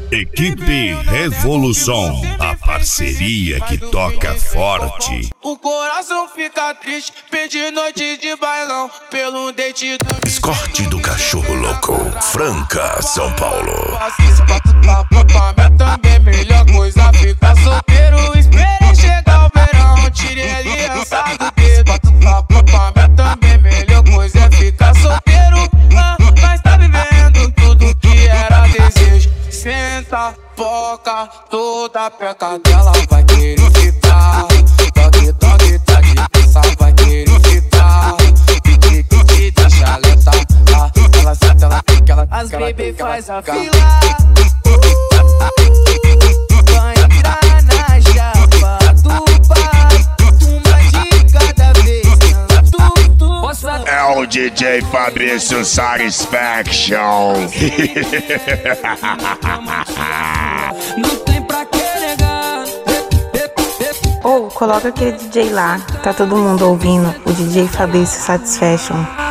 Equipe Revolução, a parceria que toca forte. O coração fica triste, pede noite de bailão pelo dente do Escorte do Cachorro Louco, Franca, São Paulo. Também melhor coisa ficar solteiro. Esperei chegar o verão, tirei aliança do dedo. Também melhor coisa é ficar solteiro. Mas tá vivendo tudo que era desejo. Senta, foca, toda peca dela vai querer ficar. Toque, toque, tá de pensar, vai querer ficar. Que deixa lenta, ela senta, ela fica, ela as baby faz a fila. Vai entrar na chapa do bar, uma de cada vez. É o DJ Fabrício Satisfaction. Não tem pra que negar. Coloca aquele DJ lá, tá todo mundo ouvindo, o DJ Fabrício Satisfaction.